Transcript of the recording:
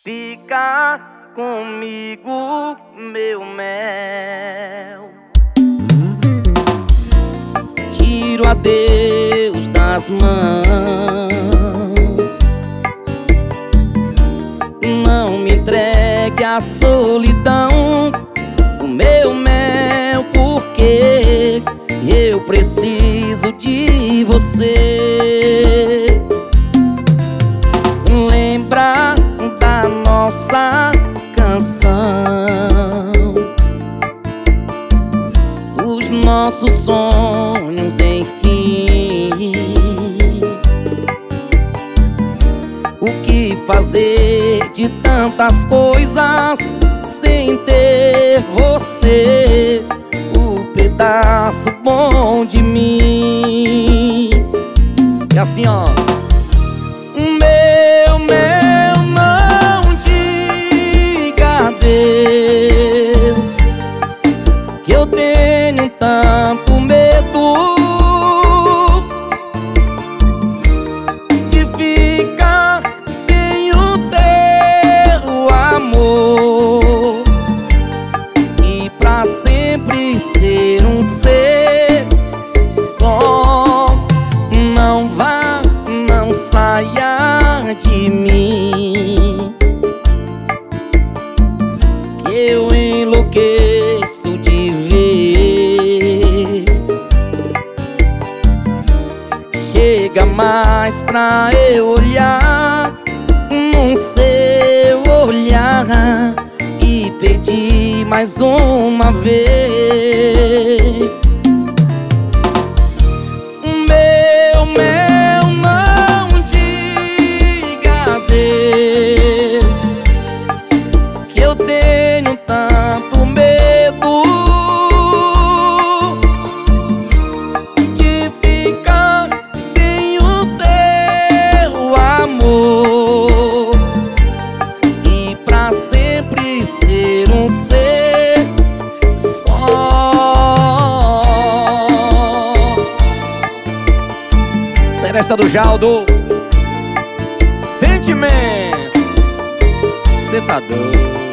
Fica comigo, meu mel. Tiro a Deus das mãos, não me entregue à solidão, o meu mel, porque eu preciso de você. Lembra da nossa canção, dos nossos sonhos, enfim. O que fazer de tantas coisas sem ter você, o pedaço bom de mim. E assim, ó. Meu mel, não diga adeus, que eu tenho tanto medo de ficar sem o teu amor e pra sempre ser um ser só. Não vá, não saia de mim, que eu enlouqueço de vez. Chega mais pra eu olhar num seu olhar e pedir mais uma vez. Meu mel, não diga adeus, que eu tenho tanto medo de ficar sem o teu amor e pra sempre ser um ser só. Seresta do Jaldo, sentimento, cê tá doido.